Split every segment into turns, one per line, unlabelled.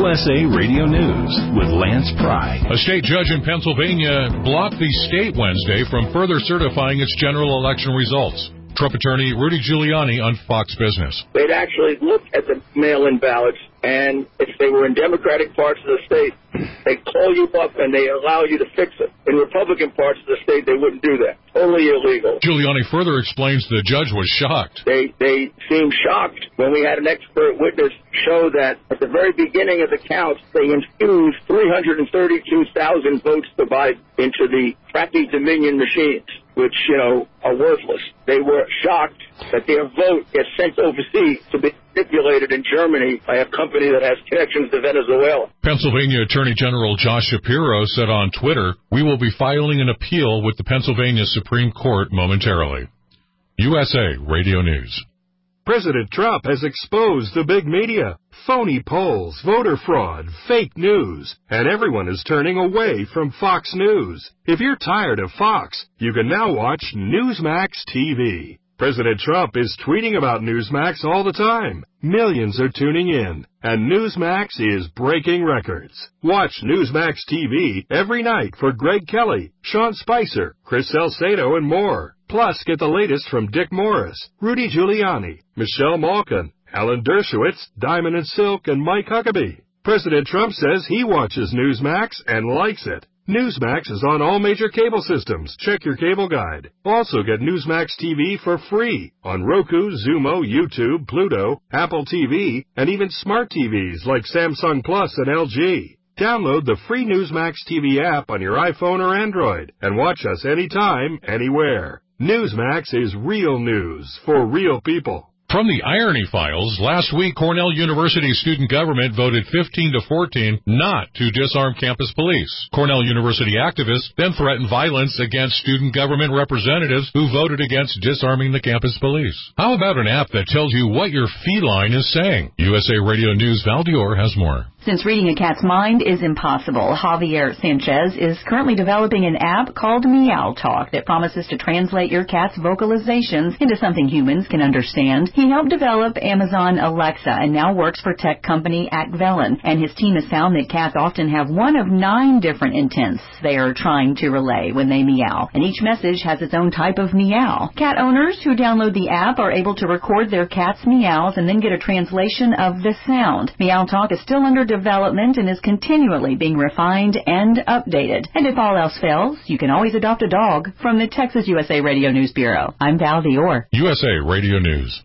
USA Radio News with Lance Pry.
A state judge in Pennsylvania blocked the state Wednesday from further certifying its general election results. Trump attorney Rudy Giuliani on Fox Business.
They'd actually look at the mail-in ballots, and if they were in Democratic parts of the state, they'd call you up and they allow you to fix it. In Republican parts of the state, they wouldn't do that. Totally illegal.
Giuliani further explains the judge was shocked.
They seemed shocked when we had an expert witness show that at the very beginning of the count, they infused 332,000 votes to buy into the crappy Dominion machines, which, are worthless. They were shocked that their vote gets sent overseas to be manipulated in Germany by a company that has connections to Venezuela.
Pennsylvania Attorney General Josh Shapiro said on Twitter, "We will be filing an appeal with the Pennsylvania Supreme Court momentarily." USA Radio News.
President Trump has exposed the big media, phony polls, voter fraud, fake news, and everyone is turning away from Fox News. If you're tired of Fox, you can now watch Newsmax TV. President Trump is tweeting about Newsmax all the time. Millions are tuning in, and Newsmax is breaking records. Watch Newsmax TV every night for Greg Kelly, Sean Spicer, Chris Salcedo, and more. Plus, get the latest from Dick Morris, Rudy Giuliani, Michelle Malkin, Alan Dershowitz, Diamond and Silk, and Mike Huckabee. President Trump says he watches Newsmax and likes it. Newsmax is on all major cable systems. Check your cable guide. Also get Newsmax TV for free on Roku, Xumo, YouTube, Pluto, Apple TV, and even smart TVs like Samsung Plus and LG. Download the free Newsmax TV app on your iPhone or Android and watch us anytime, anywhere. Newsmax is real news for real people.
From the Irony Files, last week Cornell University student government voted 15-14 not to disarm campus police. Cornell University activists then threatened violence against student government representatives who voted against disarming the campus police. How about an app that tells you what your feline is saying? USA Radio News' Val Dior has more.
Since reading a cat's mind is impossible, Javier Sanchez is currently developing an app called Meow Talk that promises to translate your cat's vocalizations into something humans can understand. He helped develop Amazon Alexa and now works for tech company Acvelen, and his team has found that cats often have one of 9 different intents they are trying to relay when they meow, and each message has its own type of meow. Cat owners who download the app are able to record their cat's meows and then get a translation of the sound. Meow Talk is still under development and is continually being refined and updated. And if all else fails, you can always adopt a dog. From the Texas USA Radio News Bureau, I'm Val Dior.
USA Radio News.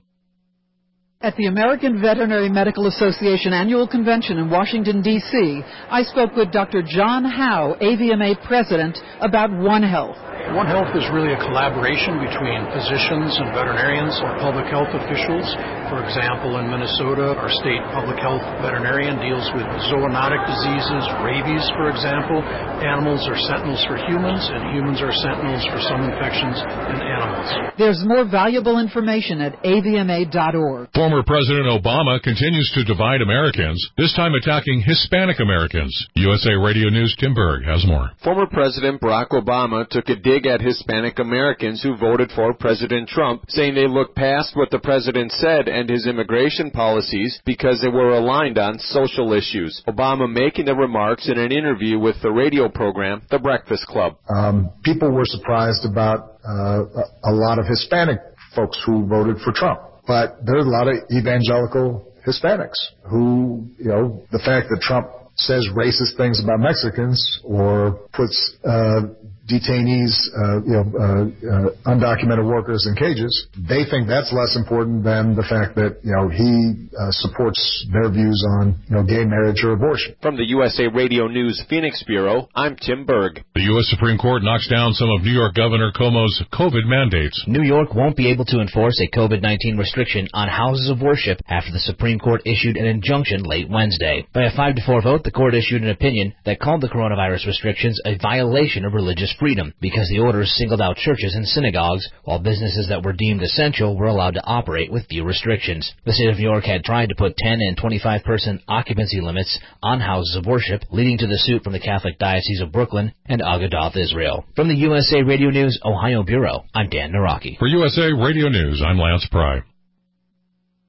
At the American Veterinary Medical Association Annual Convention in Washington, D.C., I spoke with Dr. John Howe, AVMA President, about One Health.
One Health is really a collaboration between physicians and veterinarians or public health officials. For example, in Minnesota, our state public health veterinarian deals with zoonotic diseases, rabies, for example. Animals are sentinels for humans, and humans are sentinels for some infections in animals.
There's more valuable information at avma.org.
Former President Obama continues to divide Americans, this time attacking Hispanic Americans. USA Radio News' Tim Berg has more.
Former President Barack Obama took a dig at Hispanic Americans who voted for President Trump, saying they looked past what the president said and his immigration policies because they were aligned on social issues. Obama making the remarks in an interview with the radio program, The Breakfast Club.
People were surprised about a lot of Hispanic folks who voted for Trump. But there are a lot of evangelical Hispanics who, the fact that Trump says racist things about Mexicans or puts detainees, undocumented workers in cages, they think that's less important than the fact that, he supports their views on, gay marriage or abortion.
From the USA Radio News Phoenix Bureau, I'm Tim Berg.
The U.S. Supreme Court knocks down some of New York Governor Cuomo's COVID mandates.
New York won't be able to enforce a COVID-19 restriction on houses of worship after the Supreme Court issued an injunction late Wednesday. By a 5-4 vote, the court issued an opinion that called the coronavirus restrictions a violation of religious freedom because the orders singled out churches and synagogues, while businesses that were deemed essential were allowed to operate with few restrictions. The state of New York had tried to put 10 and 25-person occupancy limits on houses of worship, leading to the suit from the Catholic Diocese of Brooklyn and Agadoth Israel. From the USA Radio News Ohio Bureau, I'm Dan Naraki.
For USA Radio News, I'm Lance Pry.